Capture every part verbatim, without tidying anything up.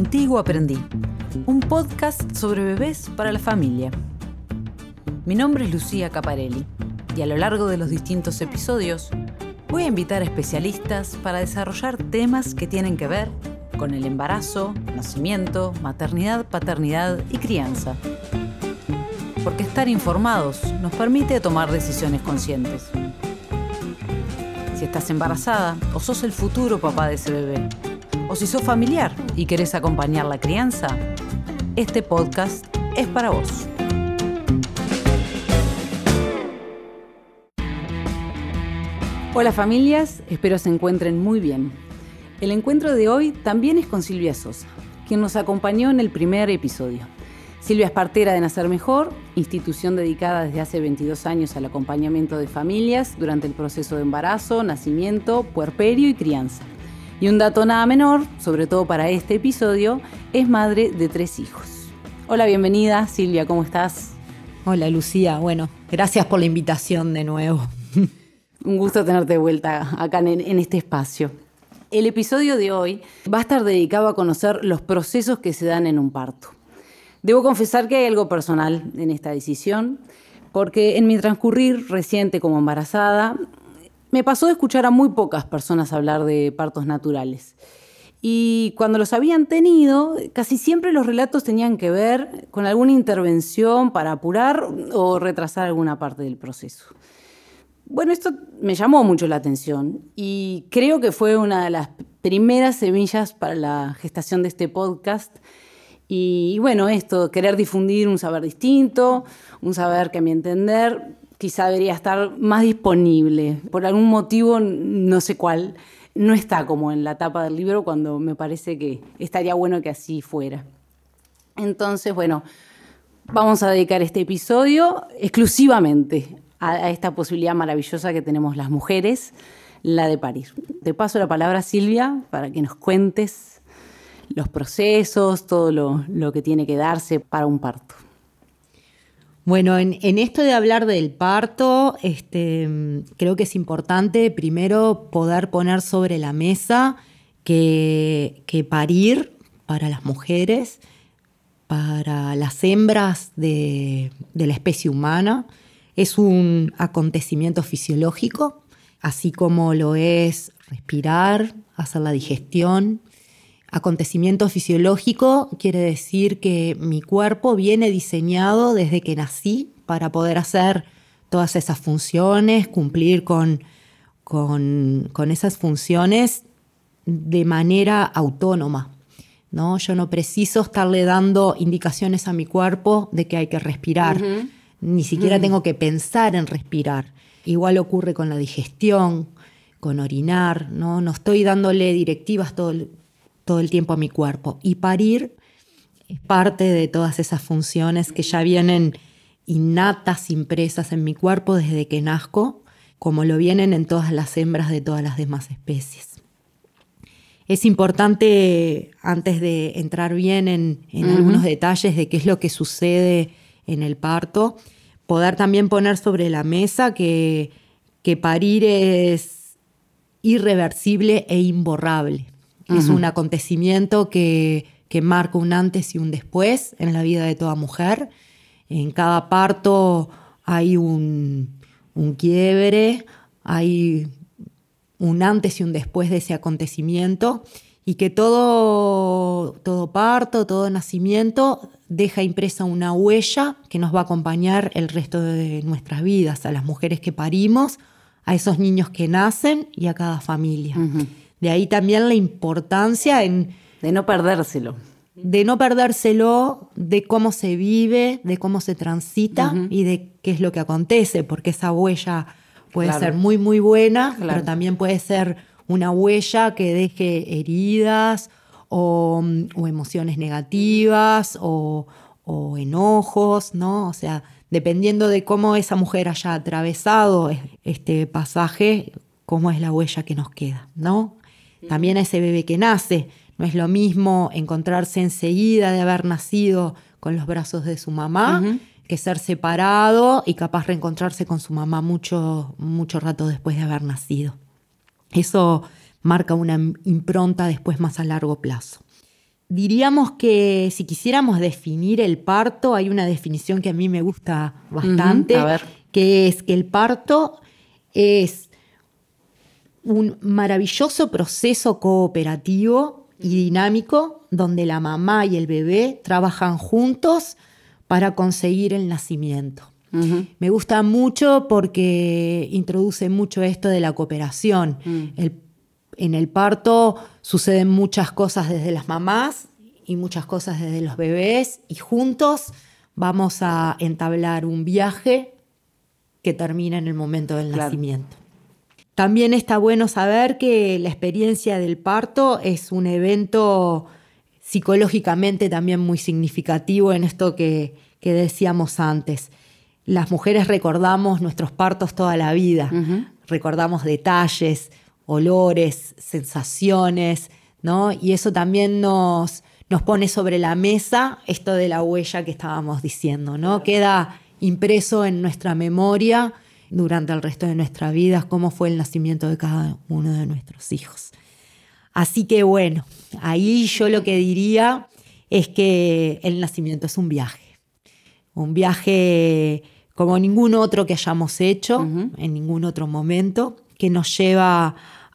Contigo Aprendí, un podcast sobre bebés para la familia. Mi nombre es Lucía Caparelli y a lo largo de los distintos episodios voy a invitar a especialistas para desarrollar temas que tienen que ver con el embarazo, nacimiento, maternidad, paternidad y crianza. Porque estar informados nos permite tomar decisiones conscientes. Si estás embarazada o sos el futuro papá de ese bebé, o si sos familiar y querés acompañar la crianza, este podcast es para vos. Hola familias, espero se encuentren muy bien. El encuentro de hoy también es con Silvia Sosa, quien nos acompañó en el primer episodio. Silvia es partera de Nacer Mejor, institución dedicada desde hace veintidós años al acompañamiento de familias durante el proceso de embarazo, nacimiento, puerperio y crianza. Y un dato nada menor, sobre todo para este episodio, es madre de tres hijos. Hola, bienvenida Silvia, ¿cómo estás? Hola Lucía, bueno, gracias por la invitación de nuevo. Un gusto tenerte de vuelta acá en, en este espacio. El episodio de hoy va a estar dedicado a conocer los procesos que se dan en un parto. Debo confesar que hay algo personal en esta decisión, porque en mi transcurrir reciente como embarazada, me pasó de escuchar a muy pocas personas hablar de partos naturales. Y cuando los habían tenido, casi siempre los relatos tenían que ver con alguna intervención para apurar o retrasar alguna parte del proceso. Bueno, esto me llamó mucho la atención y creo que fue una de las primeras semillas para la gestación de este podcast. Y bueno, esto, querer difundir un saber distinto, un saber que a mi entender quizá debería estar más disponible. Por algún motivo, no sé cuál, no está como en la tapa del libro cuando me parece que estaría bueno que así fuera. Entonces, bueno, vamos a dedicar este episodio exclusivamente a, a esta posibilidad maravillosa que tenemos las mujeres, la de parir. Te paso la palabra, Silvia, para que nos cuentes los procesos, todo lo, lo que tiene que darse para un parto. Bueno, en, en esto de hablar del parto, este, creo que es importante primero poder poner sobre la mesa que, que parir para las mujeres, para las hembras de, de la especie humana, es un acontecimiento fisiológico, así como lo es respirar, hacer la digestión. Acontecimiento fisiológico quiere decir que mi cuerpo viene diseñado desde que nací para poder hacer todas esas funciones, cumplir con, con, con esas funciones de manera autónoma, ¿no? Yo no preciso estarle dando indicaciones a mi cuerpo de que hay que respirar, uh-huh. Ni siquiera uh-huh. tengo que pensar en respirar. Igual ocurre con la digestión, con orinar, ¿no? No estoy dándole directivas todo el todo el tiempo a mi cuerpo. Y parir es parte de todas esas funciones que ya vienen innatas, impresas en mi cuerpo desde que nazco, como lo vienen en todas las hembras de todas las demás especies. Es importante, antes de entrar bien en, en uh-huh. algunos detalles de qué es lo que sucede en el parto, poder también poner sobre la mesa que, que parir es irreversible e imborrable. Es un acontecimiento que, que marca un antes y un después en la vida de toda mujer. En cada parto hay un, un quiebre, hay un antes y un después de ese acontecimiento y que todo, todo parto, todo nacimiento deja impresa una huella que nos va a acompañar el resto de nuestras vidas, a las mujeres que parimos, a esos niños que nacen y a cada familia. Uh-huh. De ahí también la importancia en... De no perdérselo. De no perdérselo, de cómo se vive, de cómo se transita uh-huh. y de qué es lo que acontece, porque esa huella puede claro. ser muy, muy buena, claro. pero también puede ser una huella que deje heridas o, o emociones negativas o, o enojos, ¿no? O sea, dependiendo de cómo esa mujer haya atravesado este pasaje, cómo es la huella que nos queda, ¿no? También a ese bebé que nace, no es lo mismo encontrarse enseguida de haber nacido con los brazos de su mamá uh-huh. que ser separado y capaz reencontrarse con su mamá mucho, mucho rato después de haber nacido. Eso marca una impronta después más a largo plazo. diríamos que si quisiéramos definir el parto, hay una definición que a mí me gusta bastante, Uh-huh. A ver. que es que el parto es un maravilloso proceso cooperativo y dinámico donde la mamá y el bebé trabajan juntos para conseguir el nacimiento. Uh-huh. Me gusta mucho porque introduce mucho esto de la cooperación. Uh-huh. El, en el parto suceden muchas cosas desde las mamás y muchas cosas desde los bebés, y juntos vamos a entablar un viaje que termina en el momento del claro. nacimiento. También está bueno saber que la experiencia del parto es un evento psicológicamente también muy significativo en esto que, que decíamos antes. Las mujeres recordamos nuestros partos toda la vida, uh-huh. recordamos detalles, olores, sensaciones, ¿no? Y eso también nos, nos pone sobre la mesa esto de la huella que estábamos diciendo, ¿no? Queda impreso en nuestra memoria durante el resto de nuestra vida cómo fue el nacimiento de cada uno de nuestros hijos. Así que bueno, ahí yo lo que diría es que el nacimiento es un viaje, un viaje como ningún otro que hayamos hecho, uh-huh. en ningún otro momento, que nos lleva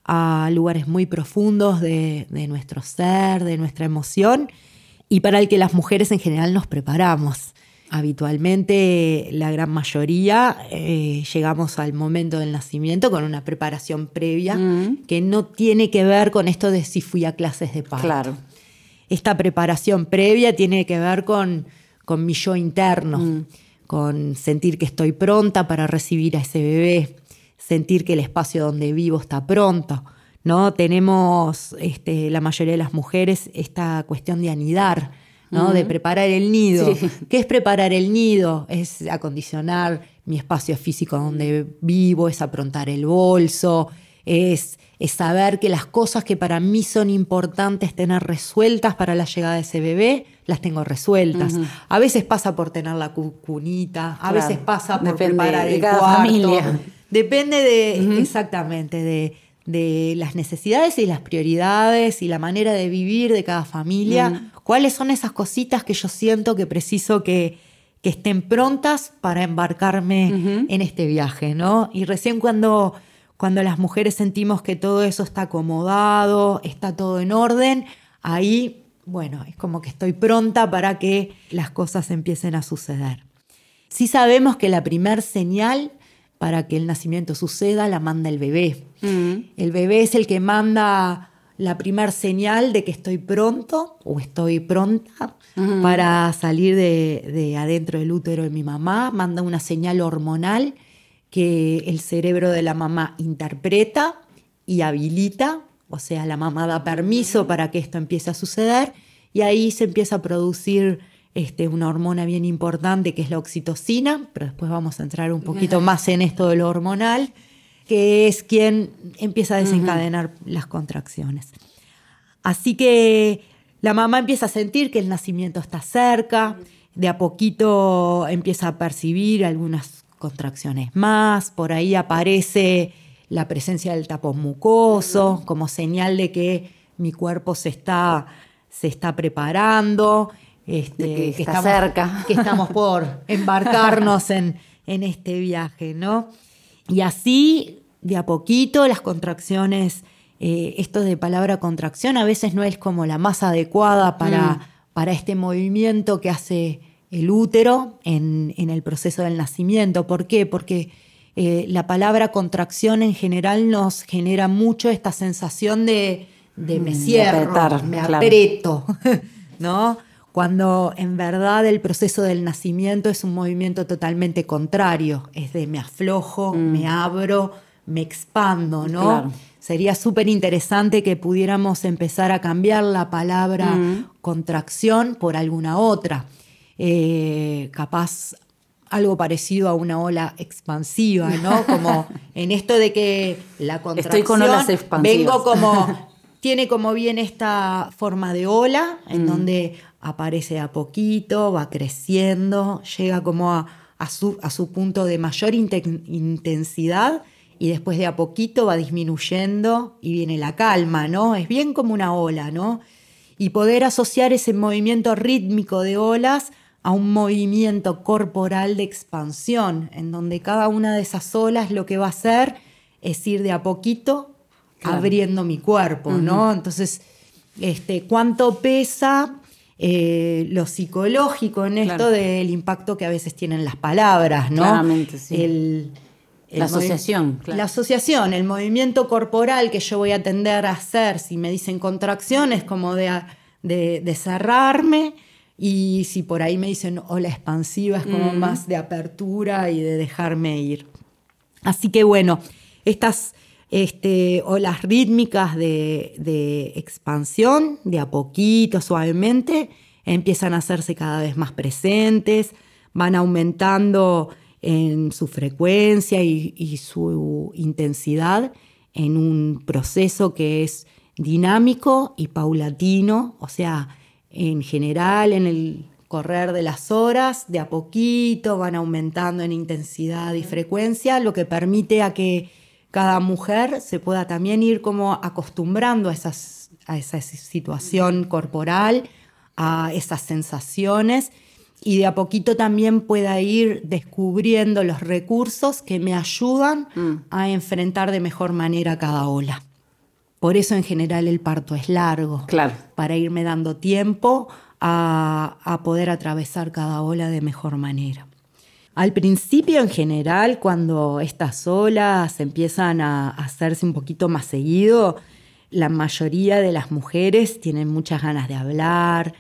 a lugares muy profundos de, de nuestro ser, de nuestra emoción, y para el que las mujeres en general nos preparamos. Habitualmente, la gran mayoría eh, llegamos al momento del nacimiento con una preparación previa uh-huh. que no tiene que ver con esto de si fui a clases de parto. Claro. Esta preparación previa tiene que ver con, con mi yo interno, uh-huh. con sentir que estoy pronta para recibir a ese bebé, sentir que el espacio donde vivo está pronto, ¿no? Tenemos, este, la mayoría de las mujeres, esta cuestión de anidar, ¿no? Uh-huh. De preparar el nido. Sí. ¿Qué es preparar el nido? Es acondicionar mi espacio físico donde vivo, es aprontar el bolso, es, es saber que las cosas que para mí son importantes tener resueltas para la llegada de ese bebé, las tengo resueltas. Uh-huh. A veces pasa por tener la cunita, a claro. veces pasa por Depende preparar de el cada cuarto. Familia. Depende de, uh-huh. exactamente, de, de las necesidades y las prioridades y la manera de vivir de cada familia. Uh-huh. ¿Cuáles son esas cositas que yo siento que preciso que, que estén prontas para embarcarme uh-huh. en este viaje, ¿no? Y recién cuando, cuando las mujeres sentimos que todo eso está acomodado, está todo en orden, ahí, bueno, es como que estoy pronta para que las cosas empiecen a suceder. Sí sabemos que la primer señal para que el nacimiento suceda la manda el bebé. Uh-huh. El bebé es el que manda la primer señal de que estoy pronto o estoy pronta uh-huh. para salir de, de adentro del útero de mi mamá. Manda una señal hormonal que el cerebro de la mamá interpreta y habilita. O sea, la mamá da permiso para que esto empiece a suceder, y ahí se empieza a producir este, una hormona bien importante que es la oxitocina, pero después vamos a entrar un poquito uh-huh. más en esto de lo hormonal, que es quien empieza a desencadenar uh-huh. las contracciones. Así que la mamá empieza a sentir que el nacimiento está cerca, de a poquito empieza a percibir algunas contracciones más, por ahí aparece la presencia del tapón mucoso uh-huh. como señal de que mi cuerpo se está, se está preparando, este, que, que, que está estamos, cerca. que estamos por embarcarnos en, en este viaje, ¿no? Y así, de a poquito, las contracciones, eh, esto de palabra contracción a veces no es como la más adecuada para, mm. para este movimiento que hace el útero en, en el proceso del nacimiento. ¿Por qué? Porque eh, la palabra contracción en general nos genera mucho esta sensación de, de me cierro, de apretar, me claro. aprieto, ¿no? Cuando en verdad el proceso del nacimiento es un movimiento totalmente contrario, es de me aflojo, mm. me abro, me expando, ¿no? Claro. Sería súper interesante que pudiéramos empezar a cambiar la palabra mm. contracción por alguna otra, eh, capaz algo parecido a una ola expansiva, ¿no? Como en esto de que la contracción... Estoy con olas expansivas. Vengo como... Tiene como bien esta forma de ola, en mm. donde aparece a poquito, va creciendo, llega como a, a, su, a su punto de mayor inten- intensidad y después de a poquito va disminuyendo y viene la calma, ¿no? Es bien como una ola, ¿no? y poder asociar ese movimiento rítmico de olas a un movimiento corporal de expansión, en donde cada una de esas olas lo que va a hacer es ir de a poquito claro. abriendo mi cuerpo, uh-huh. ¿no? Entonces, este, ¿cuánto pesa eh, lo psicológico en esto claro. del impacto que a veces tienen las palabras, ¿no? Claramente, sí. El, el la asociación. Claro. La asociación, el movimiento corporal que yo voy a tender a hacer, si me dicen contracción, es como de, de, de cerrarme. Y si por ahí me dicen ola expansiva, es como mm. más de apertura y de dejarme ir. Así que bueno, estas este, olas rítmicas de, de expansión, de a poquito, suavemente, empiezan a hacerse cada vez más presentes, van aumentando en su frecuencia y, y su intensidad en un proceso que es dinámico y paulatino, o sea, en general, en el correr de las horas, de a poquito van aumentando en intensidad y frecuencia, lo que permite a que cada mujer se pueda también ir como acostumbrando a, esas, a esa situación corporal, a esas sensaciones, y de a poquito también pueda ir descubriendo los recursos que me ayudan mm. a enfrentar de mejor manera cada ola. Por eso en general el parto es largo, claro. para irme dando tiempo a, a poder atravesar cada ola de mejor manera. Al principio en general, cuando estas olas empiezan a hacerse un poquito más seguido, la mayoría de las mujeres tienen muchas ganas de hablar,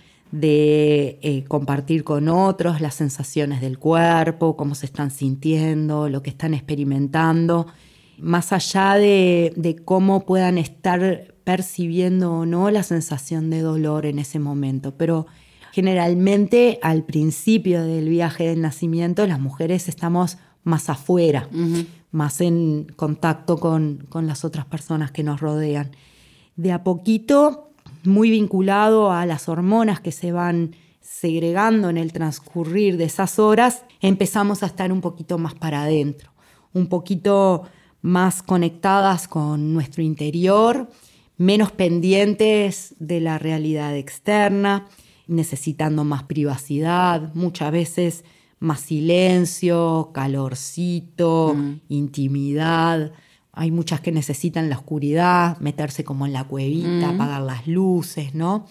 de eh, compartir con otros las sensaciones del cuerpo, cómo se están sintiendo, lo que están experimentando. Más allá de, de cómo puedan estar percibiendo o no la sensación de dolor en ese momento. Pero generalmente al principio del viaje del nacimiento las mujeres estamos más afuera, uh-huh. más en contacto con, con las otras personas que nos rodean. De a poquito, muy vinculado a las hormonas que se van segregando en el transcurrir de esas horas, empezamos a estar un poquito más para adentro, un poquito más conectadas con nuestro interior, menos pendientes de la realidad externa, necesitando más privacidad, muchas veces más silencio, calorcito, mm. intimidad. Hay muchas que necesitan la oscuridad, meterse como en la cuevita, mm. apagar las luces, ¿no?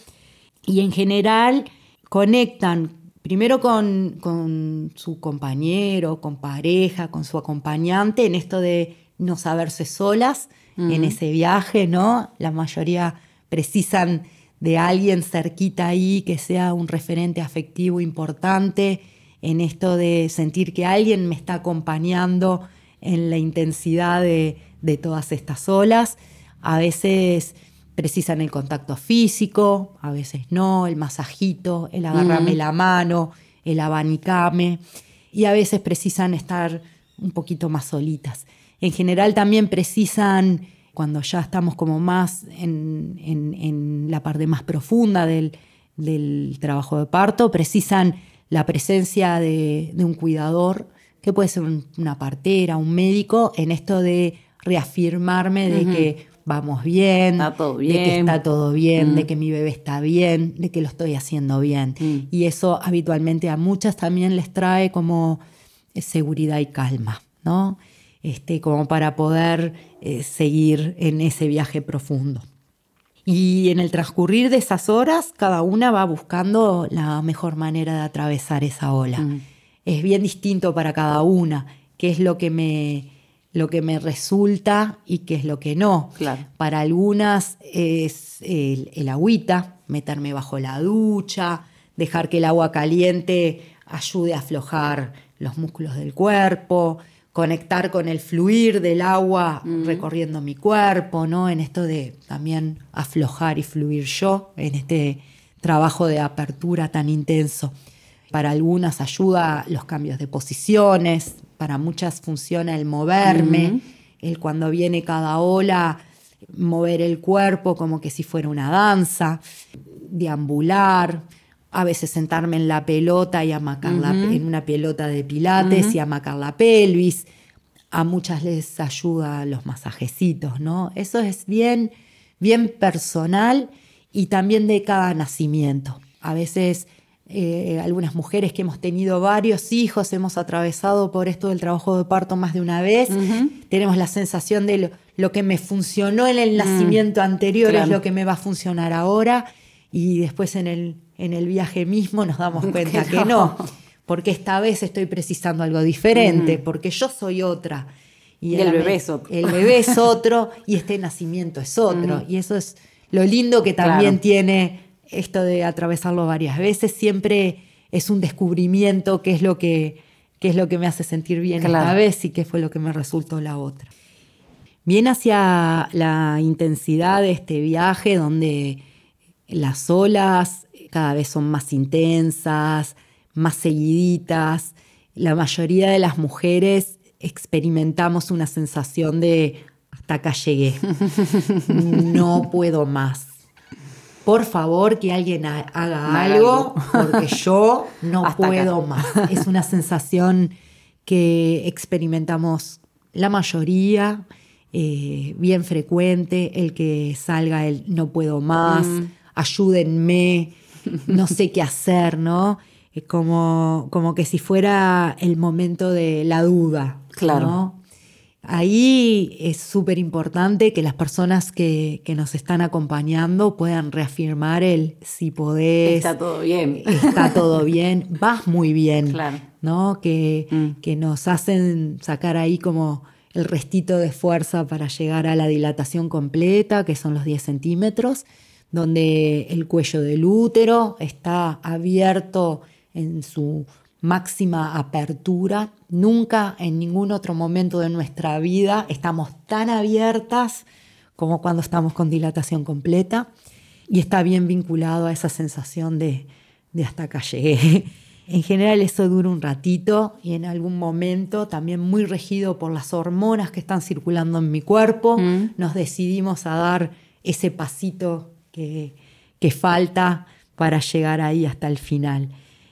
Y en general conectan primero con, con su compañero, con pareja, con su acompañante, en esto de no saberse solas uh-huh. en ese viaje, ¿no? La mayoría precisan de alguien cerquita ahí que sea un referente afectivo importante, en esto de sentir que alguien me está acompañando en la intensidad de, de todas estas olas. A veces precisan el contacto físico, a veces no, el masajito, el agarrarme uh-huh. la mano, el abanicame, y a veces precisan estar un poquito más solitas. En general también precisan, cuando ya estamos como más en, en, en la parte más profunda del, del trabajo de parto, precisan la presencia de, de un cuidador, que puede ser un, una partera, un médico, en esto de reafirmarme de uh-huh. que vamos bien, está todo bien, de que está todo bien, uh-huh. de que mi bebé está bien, de que lo estoy haciendo bien. Uh-huh. Y eso habitualmente a muchas también les trae como seguridad y calma, ¿no? Este, como para poder eh, seguir en ese viaje profundo. Y en el transcurrir de esas horas, cada una va buscando la mejor manera de atravesar esa ola. Uh-huh. Es bien distinto para cada una, qué es lo que me, lo que me resulta y qué es lo que no. Claro. Para algunas es el, el agüita, meterme bajo la ducha, dejar que el agua caliente ayude a aflojar los músculos del cuerpo, conectar con el fluir del agua mm. recorriendo mi cuerpo, ¿no? En esto de también aflojar y fluir yo, en este trabajo de apertura tan intenso. Para algunas ayuda los cambios de posiciones, para muchas funciona el moverme, mm. el cuando viene cada ola, mover el cuerpo como que si fuera una danza, deambular, a veces sentarme en la pelota y amacar uh-huh. la, en una pelota de pilates uh-huh. y amacar la pelvis. A muchas les ayuda los masajecitos, ¿no? Eso es bien, bien personal y también de cada nacimiento. A veces eh, algunas mujeres que hemos tenido varios hijos, hemos atravesado por esto del trabajo de parto más de una vez, uh-huh. tenemos la sensación de lo, lo que me funcionó en el nacimiento mm, anterior claro. es lo que me va a funcionar ahora, y después en el, en el viaje mismo nos damos cuenta que no. que no, porque esta vez estoy precisando algo diferente, uh-huh. porque yo soy otra. Y, y el, el bebé es otro. El bebé es otro y este nacimiento es otro. Uh-huh. Y eso es lo lindo que también claro. tiene esto de atravesarlo varias veces. Siempre es un descubrimiento qué es lo que, qué es lo que me hace sentir bien claro. esta vez y qué fue lo que me resultó la otra. Bien hacia la intensidad de este viaje, donde las olas cada vez son más intensas, más seguiditas. La mayoría de las mujeres experimentamos una sensación de hasta acá llegué, no puedo más. Por favor, que alguien ha- haga algo, porque yo no puedo acá. más. Es una sensación que experimentamos la mayoría, eh, bien frecuente, el que salga el no puedo más, mm. ayúdenme, no sé qué hacer, ¿no? Es como, como que si fuera el momento de la duda. Claro. ¿no? Ahí es súper importante que las personas que, que nos están acompañando puedan reafirmar el si podés. Está todo bien. Está todo bien, vas muy bien. Claro. ¿no? Que, Mm. que nos hacen sacar ahí como el restito de fuerza para llegar a la dilatación completa, que son los diez centímetros, donde el cuello del útero está abierto en su máxima apertura. Nunca en ningún otro momento de nuestra vida estamos tan abiertas como cuando estamos con dilatación completa, y está bien vinculado a esa sensación de, de hasta acá llegué. En general eso dura un ratito y en algún momento, también muy regido por las hormonas que están circulando en mi cuerpo, mm. nos decidimos a dar ese pasito que, que falta para llegar ahí hasta el final.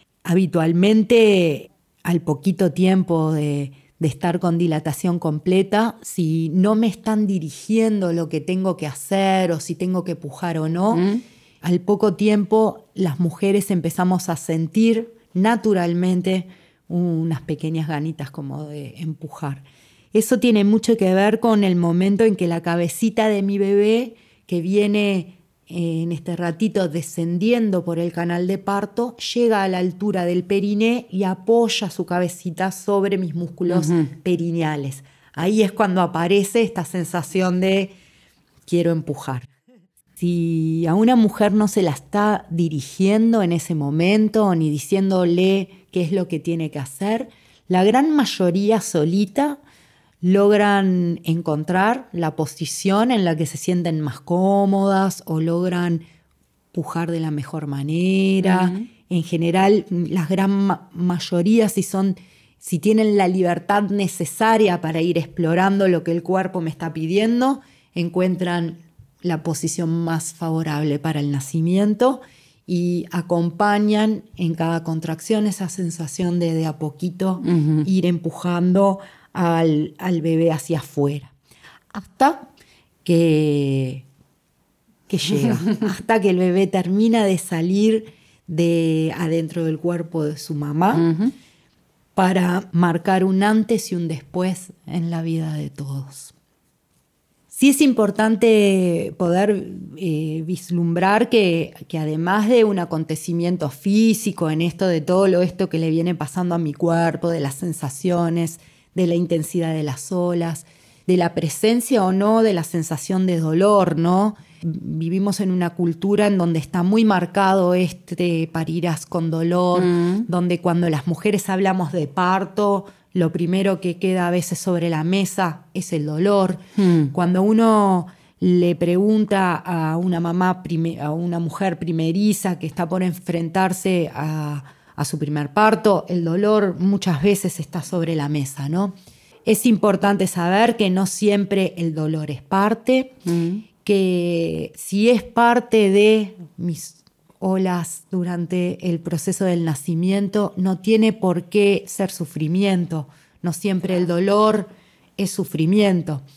Habitualmente, al poquito tiempo de, de estar con dilatación completa, si no me están dirigiendo lo que tengo que hacer o si tengo que pujar o no, mm. al poco tiempo las mujeres empezamos a sentir naturalmente unas pequeñas ganitas como de empujar. Eso tiene mucho que ver con el momento en que la cabecita de mi bebé, que viene en este ratito descendiendo por el canal de parto, llega a la altura del periné y apoya su cabecita sobre mis músculos uh-huh. perineales. Ahí es cuando aparece esta sensación de quiero empujar. Si a una mujer no se la está dirigiendo en ese momento ni diciéndole qué es lo que tiene que hacer, la gran mayoría solita logran encontrar la posición en la que se sienten más cómodas o logran pujar de la mejor manera. Uh-huh. En general, la gran ma- mayoría, si son, si tienen la libertad necesaria para ir explorando lo que el cuerpo me está pidiendo, encuentran la posición más favorable para el nacimiento y acompañan en cada contracción esa sensación de de a poquito uh-huh. ir empujando al, al bebé hacia afuera, hasta que, que llega, hasta que el bebé termina de salir de adentro del cuerpo de su mamá uh-huh. para marcar un antes y un después en la vida de todos. Sí es importante poder eh, vislumbrar que, que además de un acontecimiento físico, en esto de todo lo esto que le viene pasando a mi cuerpo, de las sensaciones, de la intensidad de las olas, de la presencia o no de la sensación de dolor, ¿no? Vivimos en una cultura en donde está muy marcado este parirás con dolor, mm. donde cuando las mujeres hablamos de parto, lo primero que queda a veces sobre la mesa es el dolor. Mm. Cuando uno le pregunta a una mamá, prime- a una mujer primeriza que está por enfrentarse a, a su primer parto, el dolor muchas veces está sobre la mesa, ¿no? Es importante saber que no siempre el dolor es parte, mm. que si es parte de mis olas durante el proceso del nacimiento, no tiene por qué ser sufrimiento. No siempre el dolor es sufrimiento.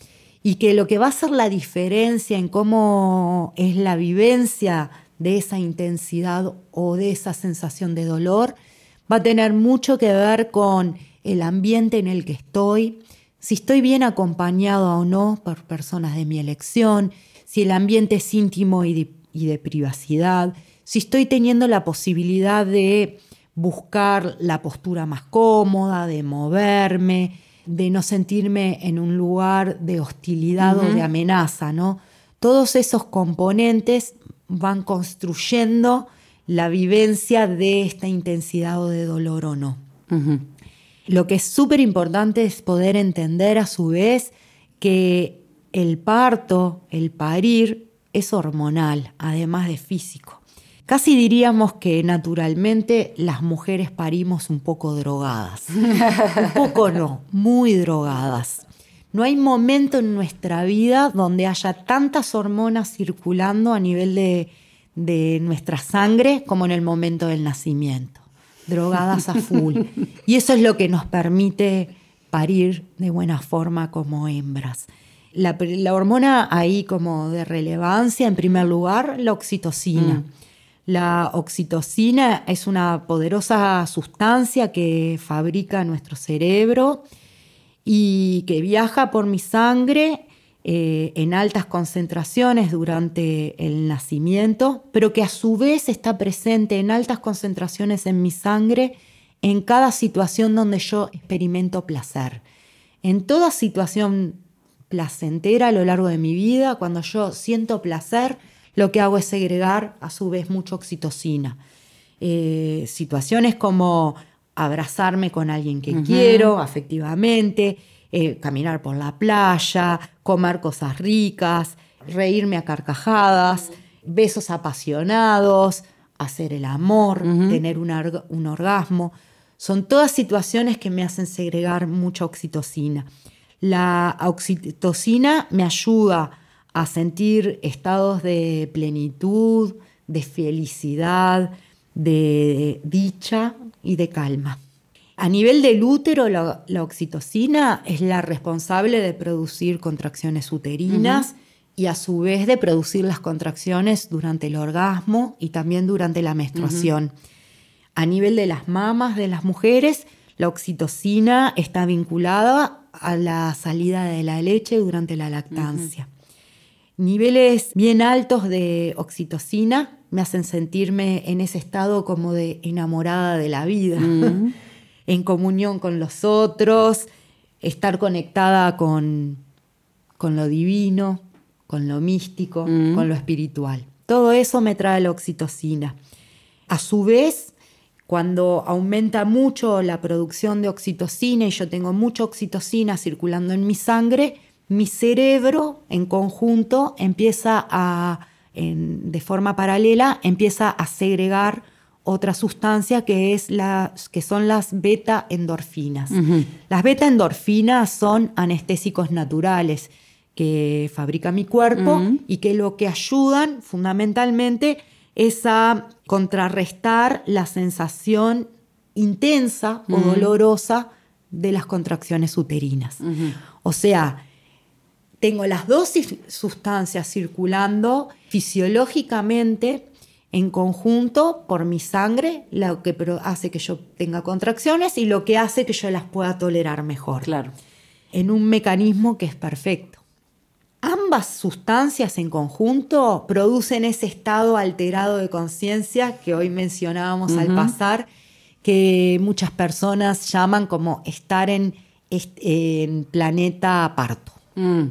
y que lo que va a hacer la diferencia en cómo es la vivencia de esa intensidad o de esa sensación de dolor va a tener mucho que ver con el ambiente en el que estoy, si estoy bien acompañado o no por personas de mi elección, si el ambiente es íntimo y de, y de privacidad, si estoy teniendo la posibilidad de buscar la postura más cómoda, de moverme, de no sentirme en un lugar de hostilidad uh-huh. o de amenaza, ¿no? Todos esos componentes van construyendo la vivencia de esta intensidad o de dolor o no. Uh-huh. Lo que es súper importante es poder entender a su vez que el parto, el parir, es hormonal, además de físico. Casi diríamos que naturalmente las mujeres parimos un poco drogadas. Un poco no, muy drogadas. No hay momento en nuestra vida donde haya tantas hormonas circulando a nivel de, de nuestra sangre como en el momento del nacimiento. Drogadas a full. Y eso es lo que nos permite parir de buena forma como hembras. La, la hormona ahí como de relevancia, en primer lugar, la oxitocina. Mm. La oxitocina es una poderosa sustancia que fabrica nuestro cerebro y que viaja por mi sangre eh, en altas concentraciones durante el nacimiento, pero que a su vez está presente en altas concentraciones en mi sangre en cada situación donde yo experimento placer. En toda situación placentera a lo largo de mi vida, cuando yo siento placer, lo que hago es segregar a su vez mucha oxitocina. Eh, situaciones como abrazarme con alguien que uh-huh. quiero afectivamente, eh, caminar por la playa, comer cosas ricas, reírme a carcajadas, besos apasionados, hacer el amor, uh-huh. tener un, org- un orgasmo. Son todas situaciones que me hacen segregar mucha oxitocina. La oxitocina me ayuda a sentir estados de plenitud, de felicidad, de dicha y de calma. A nivel del útero, la, la oxitocina es la responsable de producir contracciones uterinas uh-huh. y a su vez de producir las contracciones durante el orgasmo y también durante la menstruación. Uh-huh. A nivel de las mamas de las mujeres, la oxitocina está vinculada a la salida de la leche durante la lactancia. Uh-huh. Niveles bien altos de oxitocina me hacen sentirme en ese estado como de enamorada de la vida, mm. en comunión con los otros, estar conectada con, con lo divino, con lo místico, mm. con lo espiritual. Todo eso me trae la oxitocina. A su vez, cuando aumenta mucho la producción de oxitocina y yo tengo mucha oxitocina circulando en mi sangre, mi cerebro en conjunto empieza a, en, de forma paralela, empieza a segregar otra sustancia que, es la, que son las beta-endorfinas. Uh-huh. Las beta-endorfinas son anestésicos naturales que fabrica mi cuerpo uh-huh. y que lo que ayudan fundamentalmente es a contrarrestar la sensación intensa uh-huh. o dolorosa de las contracciones uterinas. Uh-huh. O sea, tengo las dos sustancias circulando fisiológicamente en conjunto por mi sangre, lo que hace que yo tenga contracciones y lo que hace que yo las pueda tolerar mejor. Claro. En un mecanismo que es perfecto. Ambas sustancias en conjunto producen ese estado alterado de conciencia que hoy mencionábamos uh-huh. al pasar, que muchas personas llaman como estar en, en planeta parto. Mm.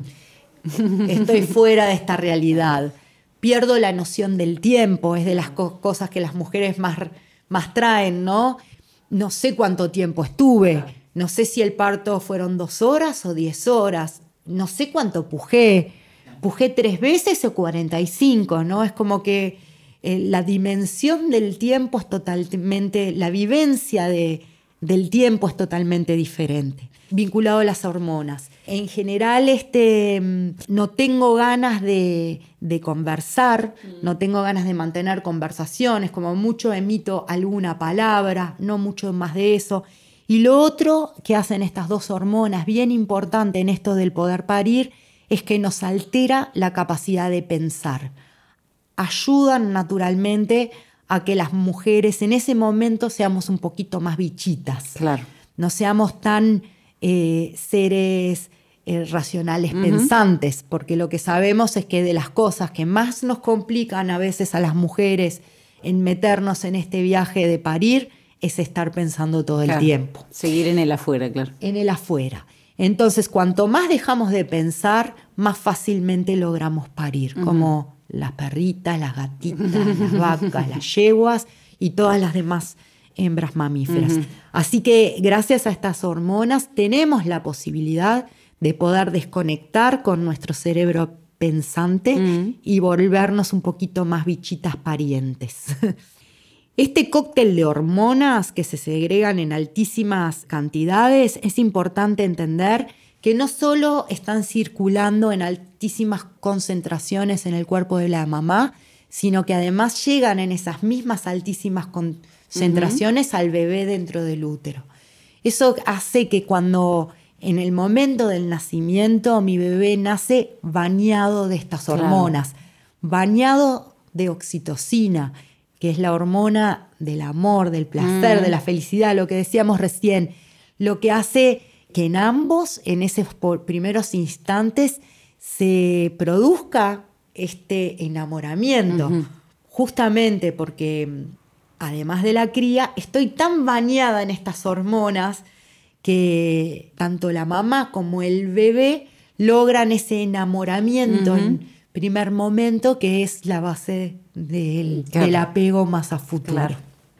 Estoy fuera de esta realidad. Pierdo la noción del tiempo, es de las co- cosas que las mujeres más, más traen, ¿no? No sé cuánto tiempo estuve, no sé si el parto fueron dos horas o diez horas, no sé cuánto pujé, pujé tres veces o cuarenta y cinco, ¿no? Es como que eh, la dimensión del tiempo es totalmente, la vivencia de, del tiempo es totalmente diferente. Vinculado a las hormonas. En general, este, no tengo ganas de, de conversar, mm. no tengo ganas de mantener conversaciones, como mucho emito alguna palabra, no mucho más de eso. Y lo otro que hacen estas dos hormonas, bien importante en esto del poder parir, es que nos altera la capacidad de pensar. Ayudan naturalmente a que las mujeres en ese momento seamos un poquito más bichitas. Claro. No seamos tan eh, seres eh, racionales uh-huh. pensantes, porque lo que sabemos es que de las cosas que más nos complican a veces a las mujeres en meternos en este viaje de parir es estar pensando todo claro. el tiempo. Seguir en el afuera, claro. En el afuera. Entonces, cuanto más dejamos de pensar, más fácilmente logramos parir, uh-huh. como las perritas, las gatitas, las vacas, las yeguas y todas las demás hembras mamíferas. Uh-huh. Así que gracias a estas hormonas tenemos la posibilidad de poder desconectar con nuestro cerebro pensante uh-huh. y volvernos un poquito más bichitas parientes. Este cóctel de hormonas que se segregan en altísimas cantidades, es importante entender que no solo están circulando en altísimas concentraciones en el cuerpo de la mamá, sino que además llegan en esas mismas altísimas concentraciones uh-huh. al bebé dentro del útero. Eso hace que cuando en el momento del nacimiento mi bebé nace bañado de estas hormonas, claro. bañado de oxitocina, que es la hormona del amor, del placer, mm. de la felicidad, lo que decíamos recién, lo que hace que en ambos, en esos primeros instantes, se produzca este enamoramiento, uh-huh. justamente porque, además de la cría, estoy tan bañada en estas hormonas que tanto la mamá como el bebé logran ese enamoramiento uh-huh. en primer momento, que es la base del, claro. del apego más a futuro. Claro.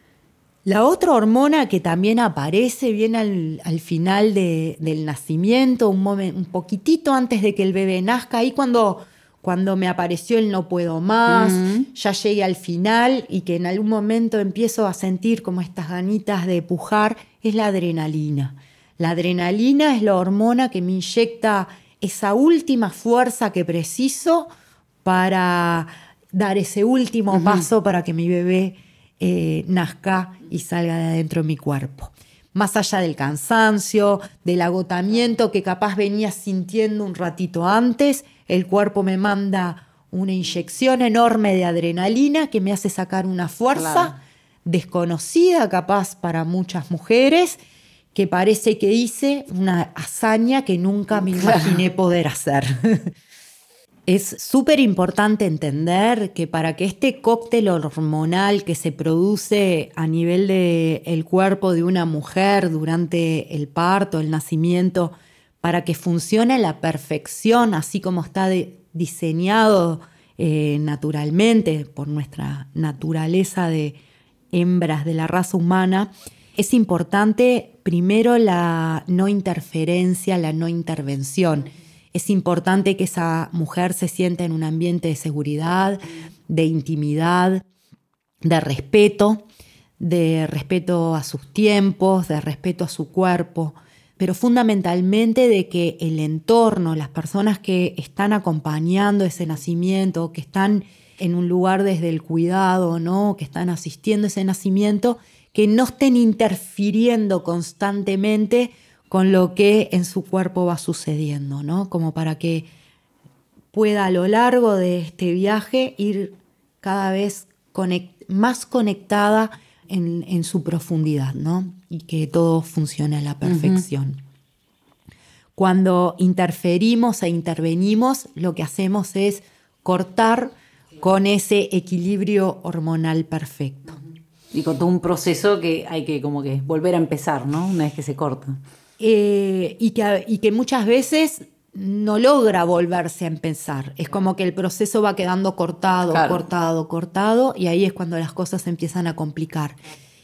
La otra hormona que también aparece bien al, al final de, del nacimiento, un, momen, un poquitito antes de que el bebé nazca, ahí cuando, cuando me apareció el no puedo más, uh-huh. ya llegué al final y que en algún momento empiezo a sentir como estas ganitas de pujar, es la adrenalina. La adrenalina es la hormona que me inyecta esa última fuerza que preciso para dar ese último uh-huh. paso para que mi bebé eh, nazca y salga de adentro de mi cuerpo. Más allá del cansancio, del agotamiento que capaz venía sintiendo un ratito antes, el cuerpo me manda una inyección enorme de adrenalina que me hace sacar una fuerza claro. desconocida capaz para muchas mujeres, que parece que hice una hazaña que nunca me imaginé claro. poder hacer. Es súper importante entender que para que este cóctel hormonal que se produce a nivel del cuerpo de una mujer durante el parto, el nacimiento, para que funcione a la perfección, así como está de, diseñado eh, naturalmente por nuestra naturaleza de hembras de la raza humana, es importante primero la no interferencia, la no intervención. Es importante que esa mujer se sienta en un ambiente de seguridad, de intimidad, de respeto, de respeto a sus tiempos, de respeto a su cuerpo, pero fundamentalmente de que el entorno, las personas que están acompañando ese nacimiento, que están en un lugar desde el cuidado, ¿no? Que están asistiendo a ese nacimiento, que no estén interfiriendo constantemente con lo que en su cuerpo va sucediendo, ¿no? Como para que pueda a lo largo de este viaje ir cada vez conect- más conectada en, en su profundidad, ¿no? Y que todo funcione a la perfección. Uh-huh. Cuando interferimos e intervenimos, lo que hacemos es cortar con ese equilibrio hormonal perfecto. Y con todo un proceso que hay que como que volver a empezar, ¿no? Una vez que se corta. Eh, y, que, y que muchas veces no logra volverse a empezar. Es como que el proceso va quedando cortado, claro. cortado, cortado, y ahí es cuando las cosas se empiezan a complicar.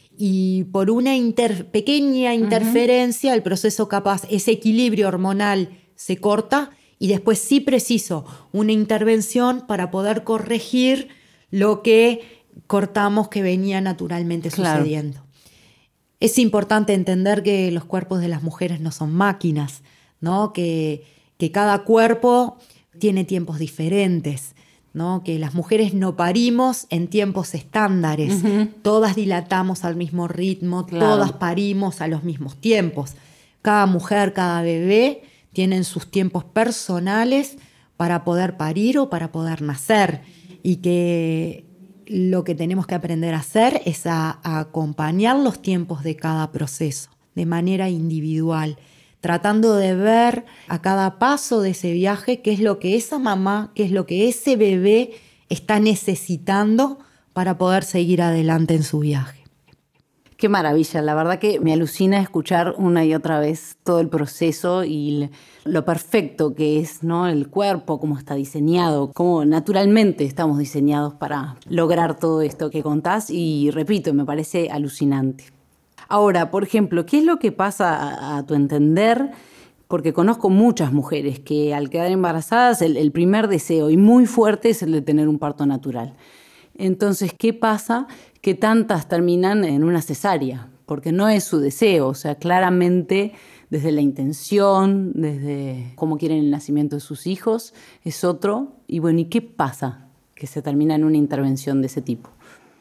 Y por una inter, pequeña interferencia, uh-huh. el proceso capaz, ese equilibrio hormonal se corta, y después sí preciso una intervención para poder corregir lo que cortamos que venía naturalmente claro. sucediendo. Es importante entender que los cuerpos de las mujeres no son máquinas, ¿no? Que, que cada cuerpo tiene tiempos diferentes, ¿no? Que las mujeres no parimos en tiempos estándares, uh-huh. todas dilatamos al mismo ritmo, claro. todas parimos a los mismos tiempos. Cada mujer, cada bebé tienen sus tiempos personales para poder parir o para poder nacer, y que lo que tenemos que aprender a hacer es a, a acompañar los tiempos de cada proceso de manera individual, tratando de ver a cada paso de ese viaje qué es lo que esa mamá, qué es lo que ese bebé está necesitando para poder seguir adelante en su viaje. Qué maravilla, la verdad que me alucina escuchar una y otra vez todo el proceso y lo perfecto que es, ¿no? El cuerpo, cómo está diseñado, cómo naturalmente estamos diseñados para lograr todo esto que contás y repito, me parece alucinante. Ahora, por ejemplo, ¿qué es lo que pasa a, a tu entender? Porque conozco muchas mujeres que al quedar embarazadas el, el primer deseo y muy fuerte es el de tener un parto natural. Entonces, ¿qué pasa? Que tantas terminan en una cesárea, porque no es su deseo, o sea, claramente desde la intención, desde cómo quieren el nacimiento de sus hijos, es otro. Y bueno, ¿y qué pasa que se termina en una intervención de ese tipo?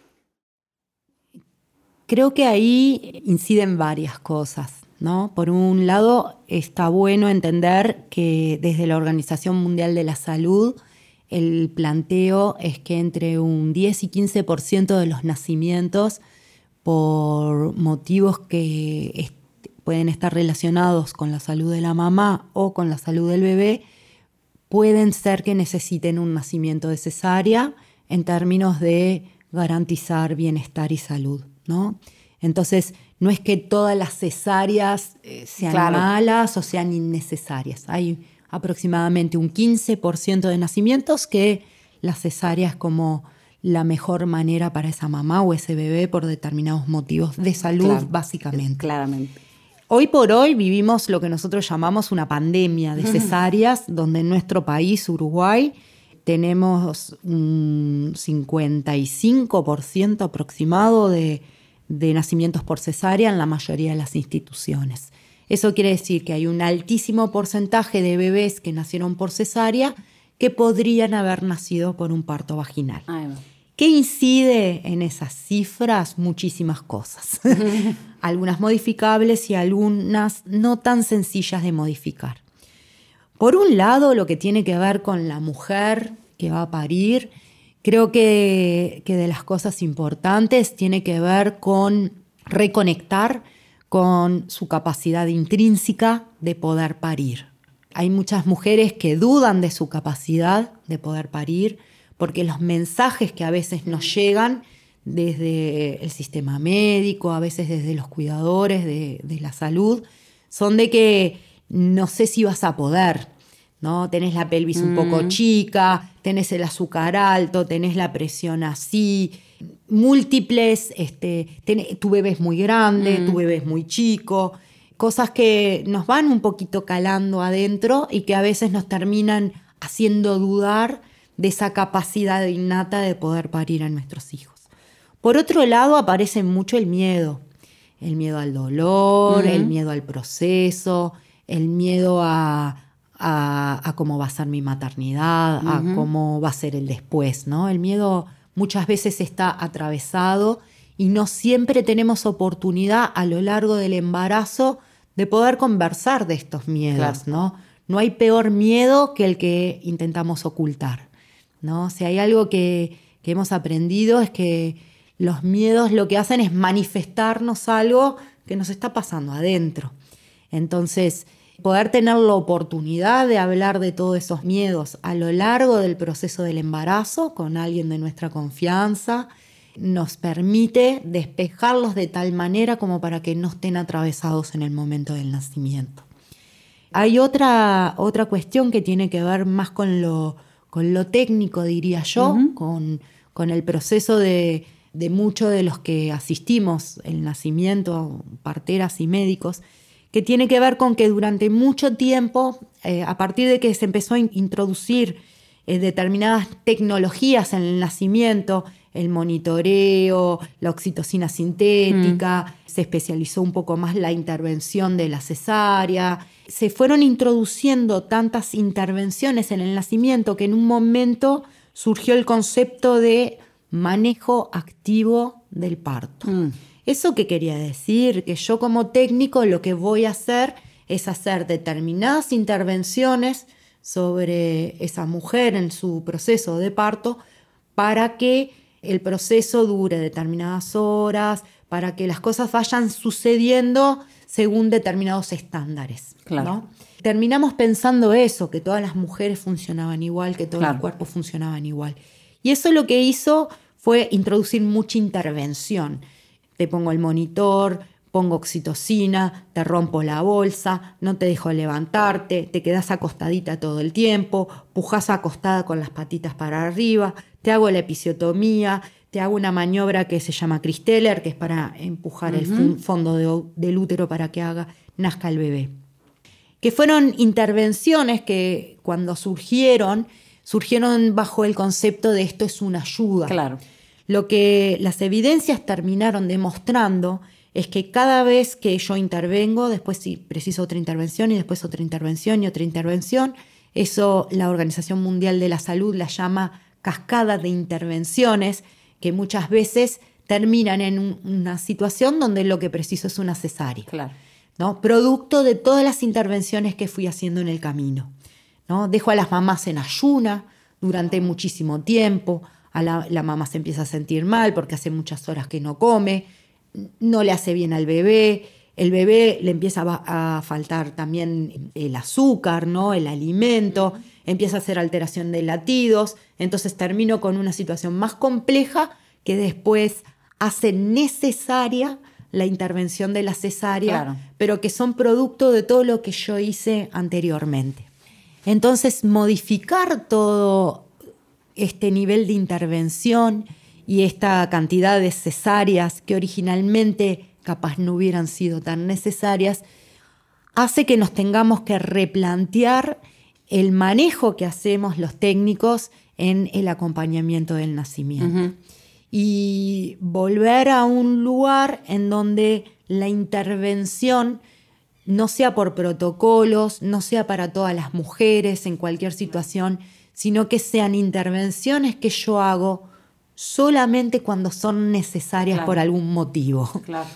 Creo que ahí inciden varias cosas, ¿no? Por un lado, está bueno entender que desde la Organización Mundial de la Salud, el planteo es que entre un diez y quince por ciento de los nacimientos por motivos que est- pueden estar relacionados con la salud de la mamá o con la salud del bebé, pueden ser que necesiten un nacimiento de cesárea en términos de garantizar bienestar y salud, ¿no? Entonces, no es que todas las cesáreas eh, sean Claro. malas o sean innecesarias. Hay aproximadamente un quince por ciento de nacimientos que la cesárea es como la mejor manera para esa mamá o ese bebé por determinados motivos de salud, Claro, básicamente. Claramente. Hoy por hoy vivimos lo que nosotros llamamos una pandemia de cesáreas, donde en nuestro país, Uruguay, tenemos un cincuenta y cinco por ciento aproximado de, de nacimientos por cesárea en la mayoría de las instituciones. Eso quiere decir que hay un altísimo porcentaje de bebés que nacieron por cesárea que podrían haber nacido por un parto vaginal. Ahí va. ¿Qué incide en esas cifras? Muchísimas cosas. Algunas modificables y algunas no tan sencillas de modificar. Por un lado, lo que tiene que ver con la mujer que va a parir, creo que, que de las cosas importantes tiene que ver con reconectar con su capacidad intrínseca de poder parir. Hay muchas mujeres que dudan de su capacidad de poder parir porque los mensajes que a veces nos llegan desde el sistema médico, a veces desde los cuidadores de, de la salud, son de que no sé si vas a poder, ¿no? Tenés la pelvis un poco chica, tenés el azúcar alto, tenés la presión así, múltiples, este, tenés, tu bebé es muy grande, mm. tu bebé es muy chico, cosas que nos van un poquito calando adentro y que a veces nos terminan haciendo dudar de esa capacidad innata de poder parir a nuestros hijos. Por otro lado, aparece mucho el miedo, el miedo al dolor, mm. el miedo al proceso, el miedo a, a, a cómo va a ser mi maternidad, uh-huh. a cómo va a ser el después, ¿no? El miedo muchas veces está atravesado y no siempre tenemos oportunidad a lo largo del embarazo de poder conversar de estos miedos, claro. ¿no? No hay peor miedo que el que intentamos ocultar, ¿no? Si hay algo que, que hemos aprendido es que los miedos lo que hacen es manifestarnos algo que nos está pasando adentro. Entonces, poder tener la oportunidad de hablar de todos esos miedos a lo largo del proceso del embarazo con alguien de nuestra confianza nos permite despejarlos de tal manera como para que no estén atravesados en el momento del nacimiento. Hay otra, otra cuestión que tiene que ver más con lo, con lo técnico, diría yo, uh-huh. con, con el proceso de, de muchos de los que asistimos el nacimiento, parteras y médicos, que tiene que ver con que durante mucho tiempo, eh, a partir de que se empezó a in- introducir eh, determinadas tecnologías en el nacimiento, el monitoreo, la oxitocina sintética, mm. se especializó un poco más la intervención de la cesárea, se fueron introduciendo tantas intervenciones en el nacimiento que en un momento surgió el concepto de manejo activo del parto. Mm. ¿Eso qué quería decir? Que yo como técnico lo que voy a hacer es hacer determinadas intervenciones sobre esa mujer en su proceso de parto para que el proceso dure determinadas horas, para que las cosas vayan sucediendo según determinados estándares, claro. ¿no? Terminamos pensando eso, que todas las mujeres funcionaban igual, que todos claro. los cuerpos funcionaban igual. Y eso lo que hizo fue introducir mucha intervención. Te pongo el monitor, pongo oxitocina, te rompo la bolsa, no te dejo levantarte, te quedás acostadita todo el tiempo, pujás acostada con las patitas para arriba, te hago la episiotomía, te hago una maniobra que se llama Christeller, que es para empujar uh-huh. el fondo de, del útero para que haga, nazca el bebé. Que fueron intervenciones que cuando surgieron, surgieron bajo el concepto de esto es una ayuda. Claro. Lo que las evidencias terminaron demostrando es que cada vez que yo intervengo, después sí, preciso otra intervención y después otra intervención y otra intervención, eso la Organización Mundial de la Salud la llama cascada de intervenciones, que muchas veces terminan en un, una situación donde lo que preciso es una cesárea. Claro. ¿No? Producto de todas las intervenciones que fui haciendo en el camino, ¿no? Dejo a las mamás en ayuna durante muchísimo tiempo, a la, la mamá se empieza a sentir mal porque hace muchas horas que no come, no le hace bien al bebé, el bebé le empieza a, a faltar también el azúcar, ¿no? El alimento, empieza a hacer alteración de latidos, entonces termino con una situación más compleja que después hace necesaria la intervención de la cesárea, claro. pero que son producto de todo lo que yo hice anteriormente. Entonces, modificar todo este nivel de intervención y esta cantidad de cesáreas que originalmente capaz no hubieran sido tan necesarias, hace que nos tengamos que replantear el manejo que hacemos los técnicos en el acompañamiento del nacimiento. Uh-huh. Y volver a un lugar en donde la intervención no sea por protocolos, no sea para todas las mujeres en cualquier situación, sino que sean intervenciones que yo hago solamente cuando son necesarias claro. por algún motivo. Claro.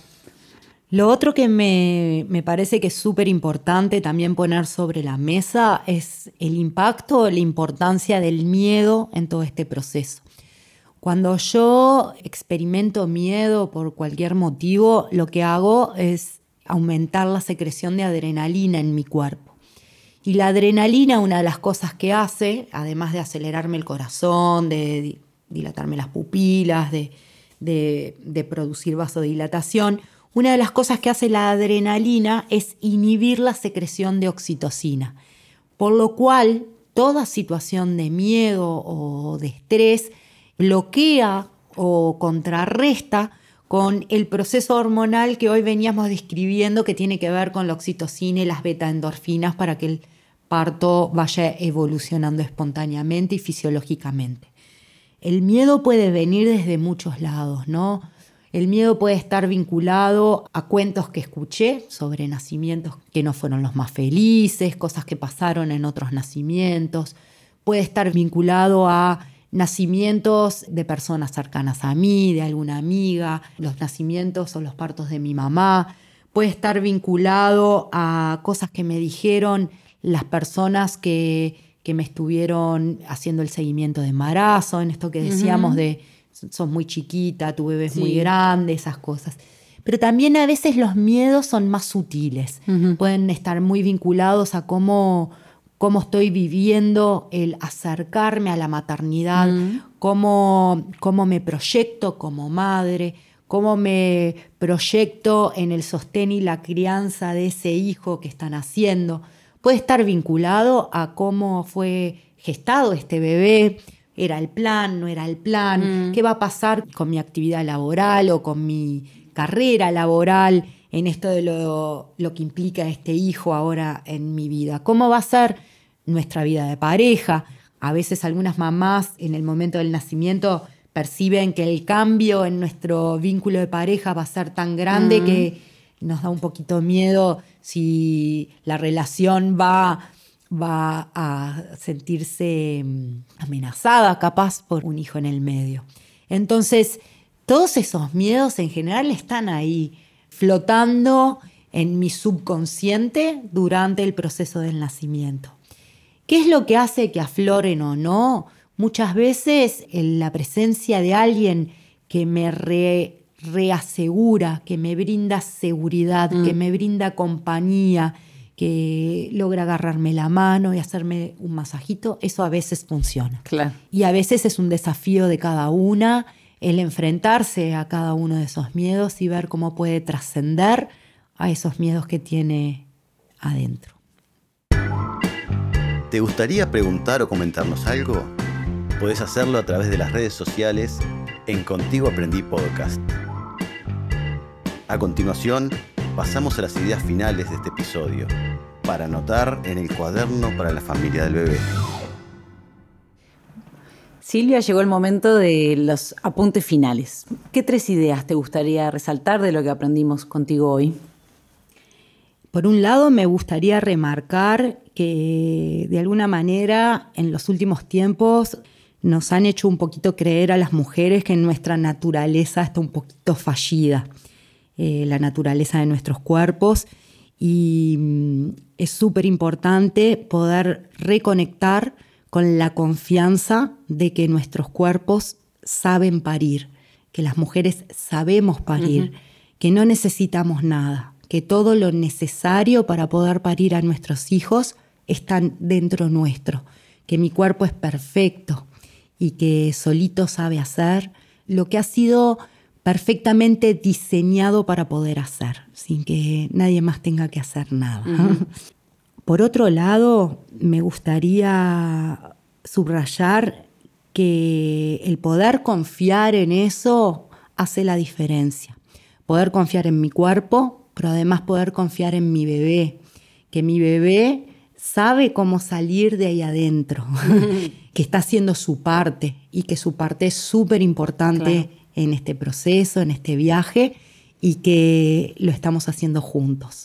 Lo otro que me, me parece que es súper importante también poner sobre la mesa es el impacto, la importancia del miedo en todo este proceso. Cuando yo experimento miedo por cualquier motivo, lo que hago es aumentar la secreción de adrenalina en mi cuerpo. Y la adrenalina, una de las cosas que hace, además de acelerarme el corazón, de dilatarme las pupilas, de, de, de producir vasodilatación, una de las cosas que hace la adrenalina es inhibir la secreción de oxitocina. Por lo cual, toda situación de miedo o de estrés bloquea o contrarresta con el proceso hormonal que hoy veníamos describiendo, que tiene que ver con la oxitocina y las betaendorfinas para que el parto vaya evolucionando espontáneamente y fisiológicamente. El miedo puede venir desde muchos lados, ¿no? El miedo puede estar vinculado a cuentos que escuché sobre nacimientos que no fueron los más felices, cosas que pasaron en otros nacimientos. Puede estar vinculado a nacimientos de personas cercanas a mí, de alguna amiga, los nacimientos o los partos de mi mamá. Puede estar vinculado a cosas que me dijeron las personas que, que me estuvieron haciendo el seguimiento de embarazo, en esto que decíamos uh-huh. de sos muy chiquita, tu bebé es sí. muy grande, esas cosas. Pero también a veces los miedos son más sutiles. Uh-huh. Pueden estar muy vinculados a cómo... cómo estoy viviendo el acercarme a la maternidad, mm. cómo, cómo me proyecto como madre, cómo me proyecto en el sostén y la crianza de ese hijo que están haciendo. Puede estar vinculado a cómo fue gestado este bebé, era el plan, no era el plan, mm. qué va a pasar con mi actividad laboral o con mi carrera laboral en esto de lo, lo que implica este hijo ahora en mi vida. ¿Cómo va a ser nuestra vida de pareja? A veces algunas mamás en el momento del nacimiento perciben que el cambio en nuestro vínculo de pareja va a ser tan grande mm. que nos da un poquito miedo si la relación va, va a sentirse amenazada capaz por un hijo en el medio. Entonces, todos esos miedos en general están ahí, flotando en mi subconsciente durante el proceso del nacimiento. ¿Qué es lo que hace que afloren o no? Muchas veces la presencia de alguien que me re, reasegura, que me brinda seguridad, mm. que me brinda compañía, que logra agarrarme la mano y hacerme un masajito, eso a veces funciona. Claro. Y a veces es un desafío de cada una el enfrentarse a cada uno de esos miedos y ver cómo puede trascender a esos miedos que tiene adentro. ¿Te gustaría preguntar o comentarnos algo? Podés hacerlo a través de las redes sociales en Contigo Aprendí Podcast. A continuación, pasamos a las ideas finales de este episodio, para anotar en el cuaderno para la familia del bebé. Silvia, llegó el momento de los apuntes finales. ¿Qué tres ideas te gustaría resaltar de lo que aprendimos contigo hoy? Por un lado, me gustaría remarcar que de alguna manera en los últimos tiempos nos han hecho un poquito creer a las mujeres que nuestra naturaleza está un poquito fallida, eh, la naturaleza de nuestros cuerpos, y es súper importante poder reconectar con la confianza de que nuestros cuerpos saben parir, que las mujeres sabemos parir, uh-huh. que no necesitamos nada, que todo lo necesario para poder parir a nuestros hijos está dentro nuestro, que mi cuerpo es perfecto y que solito sabe hacer lo que ha sido perfectamente diseñado para poder hacer, sin que nadie más tenga que hacer nada. Uh-huh. Por otro lado, me gustaría subrayar que el poder confiar en eso hace la diferencia. Poder confiar en mi cuerpo, pero además poder confiar en mi bebé. Que mi bebé sabe cómo salir de ahí adentro, que está haciendo su parte y que su parte es súper importante, claro, en este proceso, en este viaje, y que lo estamos haciendo juntos.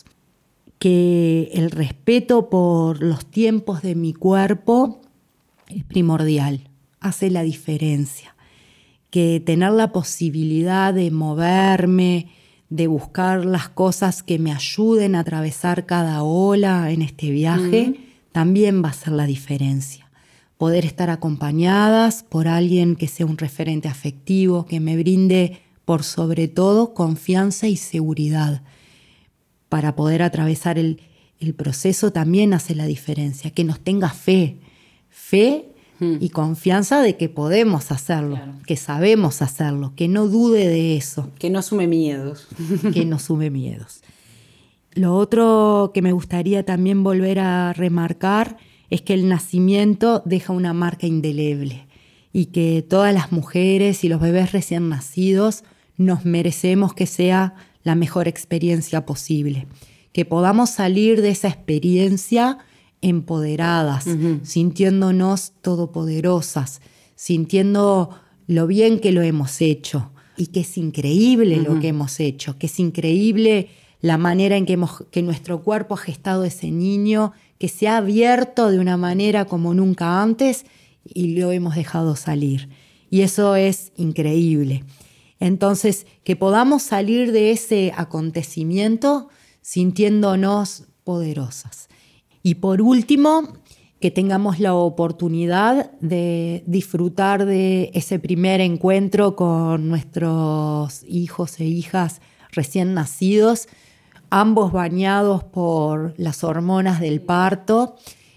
Que el respeto por los tiempos de mi cuerpo es primordial, hace la diferencia. Que tener la posibilidad de moverme, de buscar las cosas que me ayuden a atravesar cada ola en este viaje, mm. también va a hacer la diferencia. Poder estar acompañadas por alguien que sea un referente afectivo, que me brinde por sobre todo confianza y seguridad. Para poder atravesar el, el proceso también hace la diferencia, que nos tenga fe, fe hmm. y confianza de que podemos hacerlo, claro, que sabemos hacerlo, que no dude de eso. Que no sume miedos. Que no sume miedos. Lo otro que me gustaría también volver a remarcar es que el nacimiento deja una marca indeleble y que todas las mujeres y los bebés recién nacidos nos merecemos que sea la mejor experiencia posible, que podamos salir de esa experiencia empoderadas, uh-huh. sintiéndonos todopoderosas, sintiendo lo bien que lo hemos hecho y que es increíble uh-huh. lo que hemos hecho, que es increíble la manera en que, hemos, que nuestro cuerpo ha gestado ese niño, que se ha abierto de una manera como nunca antes y lo hemos dejado salir. Y eso es increíble. Entonces, que podamos salir de ese acontecimiento sintiéndonos poderosas. Y por último, que tengamos la oportunidad de disfrutar de ese primer encuentro con nuestros hijos e hijas recién nacidos, ambos bañados por las hormonas del parto,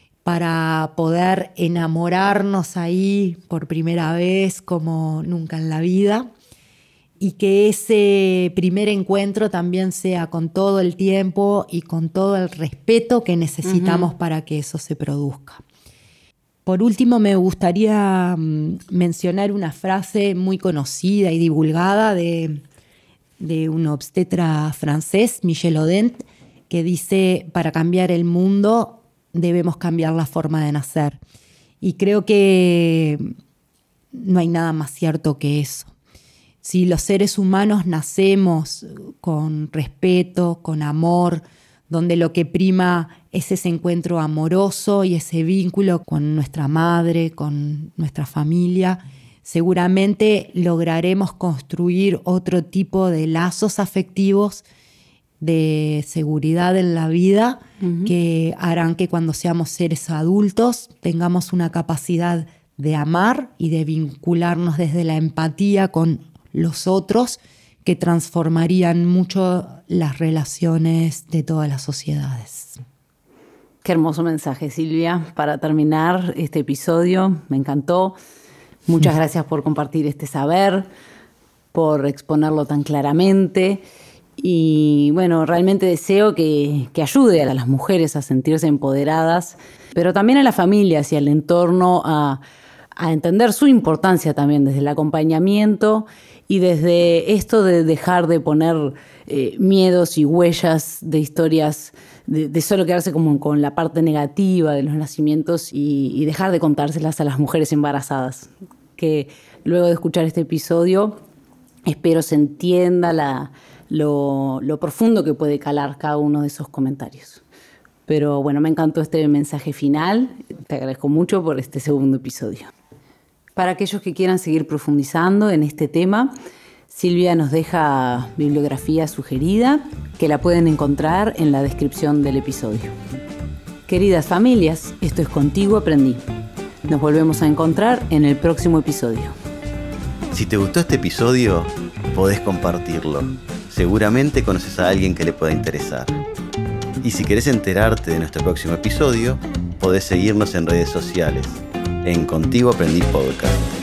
para poder enamorarnos ahí por primera vez como nunca en la vida. Y que ese primer encuentro también sea con todo el tiempo y con todo el respeto que necesitamos uh-huh. para que eso se produzca. Por último, me gustaría um, mencionar una frase muy conocida y divulgada de, de un obstetra francés, Michel Odent, que dice: para cambiar el mundo debemos cambiar la forma de nacer. Y creo que no hay nada más cierto que eso. Si los seres humanos nacemos con respeto, con amor, donde lo que prima es ese encuentro amoroso y ese vínculo con nuestra madre, con nuestra familia, seguramente lograremos construir otro tipo de lazos afectivos de seguridad en la vida Uh-huh. que harán que cuando seamos seres adultos tengamos una capacidad de amar y de vincularnos desde la empatía con los otros, que transformarían mucho las relaciones de todas las sociedades. Qué hermoso mensaje, Silvia, para terminar este episodio. Me encantó. Muchas gracias por compartir este saber, por exponerlo tan claramente. Y bueno, realmente deseo que, que ayude a las mujeres a sentirse empoderadas, pero también a las familias y al entorno a, a entender su importancia también desde el acompañamiento y desde esto de dejar de poner eh, miedos y huellas de historias, de, de solo quedarse como con la parte negativa de los nacimientos y, y dejar de contárselas a las mujeres embarazadas. Que luego de escuchar este episodio, espero se entienda la, lo, lo profundo que puede calar cada uno de esos comentarios. Pero bueno, me encantó este mensaje final. Te agradezco mucho por este segundo episodio. Para aquellos que quieran seguir profundizando en este tema, Silvia nos deja bibliografía sugerida que la pueden encontrar en la descripción del episodio. Queridas familias, esto es Contigo Aprendí. Nos volvemos a encontrar en el próximo episodio. Si te gustó este episodio, podés compartirlo. Seguramente conoces a alguien que le pueda interesar. Y si querés enterarte de nuestro próximo episodio, podés seguirnos en redes sociales, en Contigo Aprendí Podcast.